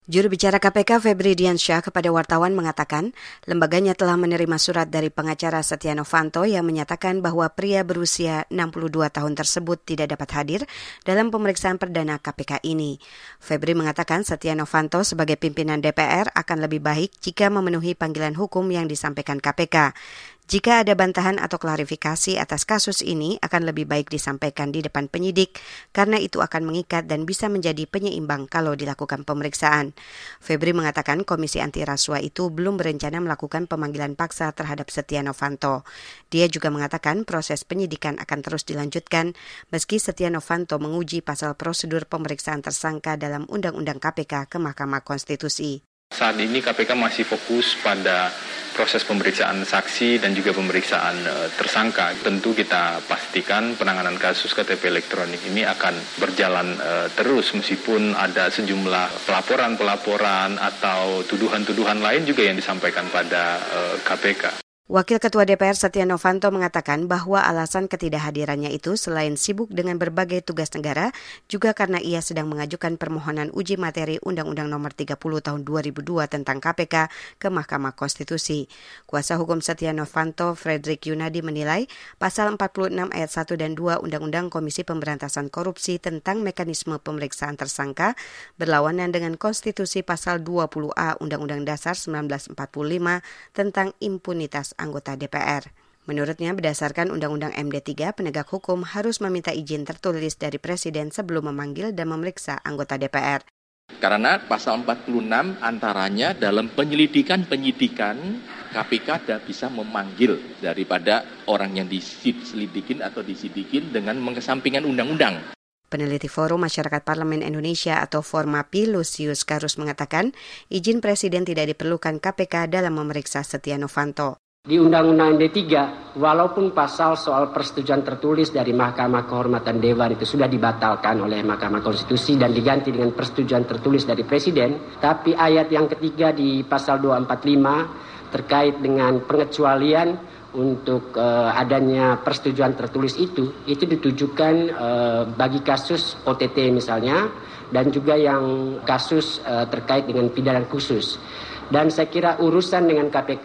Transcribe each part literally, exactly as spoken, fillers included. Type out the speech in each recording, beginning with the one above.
Juru bicara K P K Febri Diansyah kepada wartawan mengatakan lembaganya telah menerima surat dari pengacara Setia Novanto yang menyatakan bahwa pria berusia enam puluh dua tahun tersebut tidak dapat hadir dalam pemeriksaan perdana K P K ini. Febri mengatakan Setia Novanto sebagai pimpinan D P R akan lebih baik jika memenuhi panggilan hukum yang disampaikan K P K. Jika ada bantahan atau klarifikasi atas kasus ini akan lebih baik disampaikan di depan penyidik karena itu akan mengikat dan bisa menjadi penyeimbang kalau dilakukan pemeriksaan. Febri mengatakan Komisi Anti Rasuah itu belum berencana melakukan pemanggilan paksa terhadap Setia Novanto. Dia juga mengatakan proses penyidikan akan terus dilanjutkan meski Setia Novanto menguji pasal prosedur pemeriksaan tersangka dalam Undang-Undang K P K ke Mahkamah Konstitusi. Saat ini K P K masih fokus pada proses pemeriksaan saksi dan juga pemeriksaan e, tersangka. Tentu kita pastikan penanganan kasus K T P elektronik ini akan berjalan e, terus meskipun ada sejumlah pelaporan-pelaporan atau tuduhan-tuduhan lain juga yang disampaikan pada e, K P K. Wakil Ketua D P R Setia Novanto mengatakan bahwa alasan ketidakhadirannya itu selain sibuk dengan berbagai tugas negara, juga karena ia sedang mengajukan permohonan uji materi Undang-Undang Nomor tiga puluh Tahun dua ribu dua tentang K P K ke Mahkamah Konstitusi. Kuasa hukum Setia Novanto, Frederick Yunadi menilai pasal empat puluh enam ayat satu dan dua Undang-Undang Komisi Pemberantasan Korupsi tentang mekanisme pemeriksaan tersangka berlawanan dengan konstitusi pasal dua puluh A Undang-Undang Dasar seribu sembilan ratus empat puluh lima tentang impunitas anggota D P R. Menurutnya, berdasarkan Undang-Undang M D tiga, penegak hukum harus meminta izin tertulis dari Presiden sebelum memanggil dan memeriksa anggota D P R. Karena pasal empat puluh enam antaranya dalam penyelidikan-penyidikan K P K tidak bisa memanggil daripada orang yang diselidikin atau disidikin dengan mengesampingkan undang-undang. Peneliti Forum Masyarakat Parlemen Indonesia atau Formapi Lusius Karus mengatakan izin Presiden tidak diperlukan K P K dalam memeriksa Setia Novanto. Di Undang-Undang M D tiga, walaupun pasal soal persetujuan tertulis dari Mahkamah Kehormatan Dewan itu sudah dibatalkan oleh Mahkamah Konstitusi dan diganti dengan persetujuan tertulis dari Presiden, tapi ayat yang ketiga di pasal dua ratus empat puluh lima terkait dengan pengecualian untuk uh, adanya persetujuan tertulis itu, itu ditujukan uh, bagi kasus O T T misalnya, dan juga yang kasus uh, terkait dengan pidana khusus. Dan saya kira urusan dengan K P K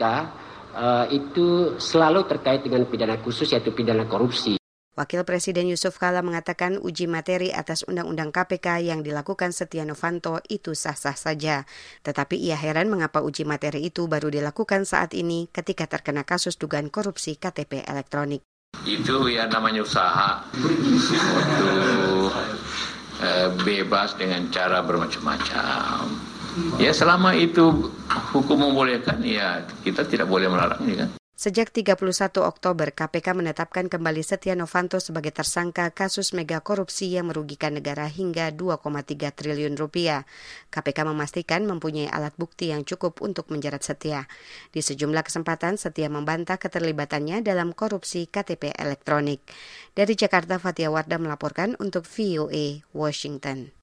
Uh, itu selalu terkait dengan pidana khusus yaitu pidana korupsi. Wakil Presiden Yusuf Kala mengatakan uji materi atas Undang-Undang K P K yang dilakukan Setia Novanto itu sah-sah saja. Tetapi ia heran mengapa uji materi itu baru dilakukan saat ini ketika terkena kasus dugaan korupsi K T P elektronik. Itu ya namanya usaha untuk eh, bebas dengan cara bermacam-macam. Ya selama itu hukum membolehkan, ya kita tidak boleh melarangnya kan. Sejak tiga puluh satu Oktober, K P K menetapkan kembali Setia Novanto sebagai tersangka kasus mega korupsi yang merugikan negara hingga dua koma tiga triliun rupiah. K P K memastikan mempunyai alat bukti yang cukup untuk menjerat Setia. Di sejumlah kesempatan, Setia membantah keterlibatannya dalam korupsi K T P elektronik. Dari Jakarta, Fatia Wardah melaporkan untuk V O A Washington.